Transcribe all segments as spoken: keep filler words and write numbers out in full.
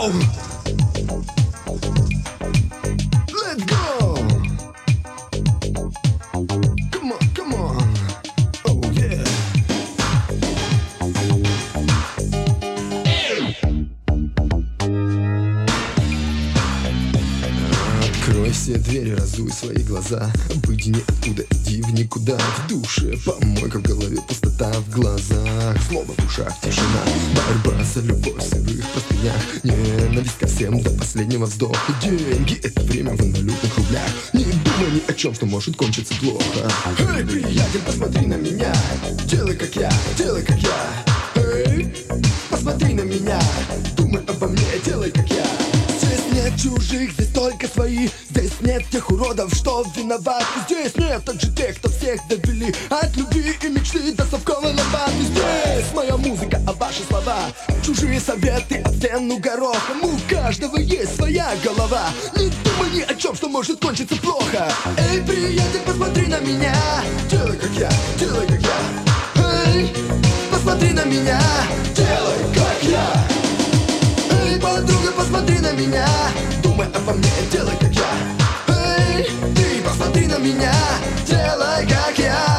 Оу! Let's go! Come on, come on! Oh yeah! Открой все двери, разуй свои глаза. Выйди не оттуда, иди в никуда. В душе помойка, в голове пустота, в глазах злоба, в ушах тишина. Борьба за любовь в сырых простынях. Ненависть ко всем до последнего вздоха. Деньги — это время в инвалютных рублях. Не думай ни о чем, что может кончиться плохо. Эй, приятель, посмотри на меня. Делай как я, делай как я. Эй, посмотри на меня. Думай обо мне, делай как я. Здесь нет чужих, здесь только свои. Здесь нет тех уродов, что виноваты. Здесь нет также тех, кто всех довели от любви и мечты до совковой лопаты. Здесь моя музыка, а ваши слова чужие советы от стену горохом. У каждого есть своя голова. Не думай ни о чем, что может кончиться плохо. Эй, приятель, посмотри на меня. Делай как я, делай как я. Эй, посмотри на меня. Делай как я. Эй, подруга, посмотри на меня. Думай обо мне, делай как я. Эй, ты посмотри на меня. Делай как я.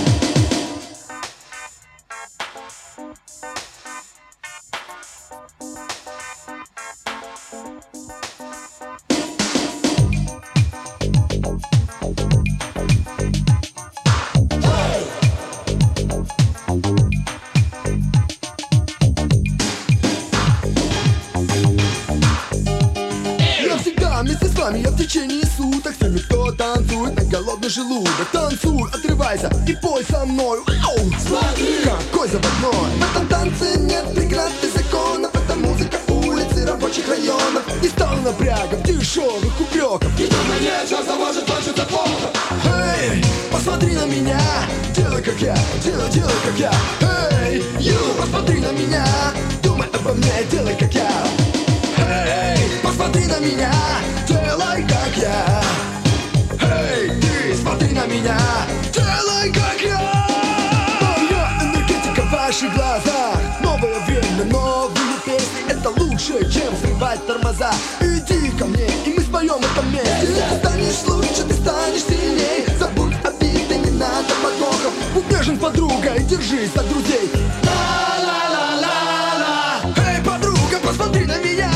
Вместе с вами я в течение суток. С теми, кто танцует на голодный желудок. Танцуй, отрывайся и пой со мной. Оу! Смотри, какой заводной. В этом танце нет преград и законов. Это музыка улиц и рабочих районов. Не стал напрягом дешевых упреков. И думай, нет, что может кончиться плохо. Эй, посмотри на меня. Делай как я, делай, делай как я. Эй, ю, посмотри на меня. Думай обо мне, делай как я. Эй, посмотри на меня, делай как я. Эй, ты смотри на меня, делай как я. Моя энергетика в ваших глазах. Новое время, новые песни. Это лучше, чем срывать тормоза. Иди ко мне, и мы споем это вместе. Ты станешь лучше, ты станешь сильней. Забудь обиды, не надо подвохов. Будь нежен с подругой, держись за друзей. Ла-ла-ла-ла-ла. Эй, подруга, посмотри на меня.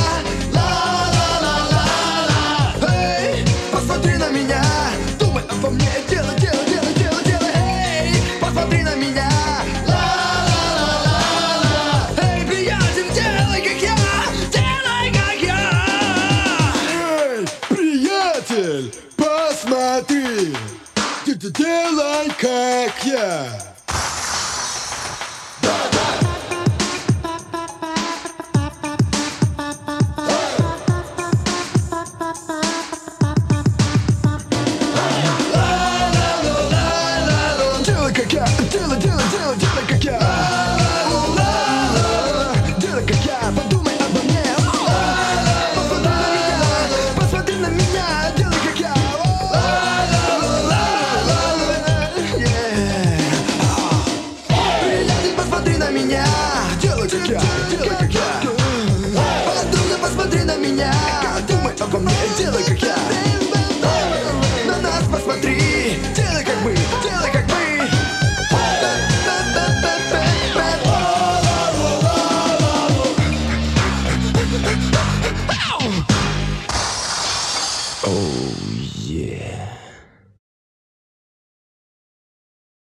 Посмотри на меня, думай обо мне, делай, делай, делай, делай, делай. Эй, посмотри на меня. Ла-ла-ла-ла-ла. Эй, приятель, делай как я, делай как я. Эй, приятель, посмотри, делай как я.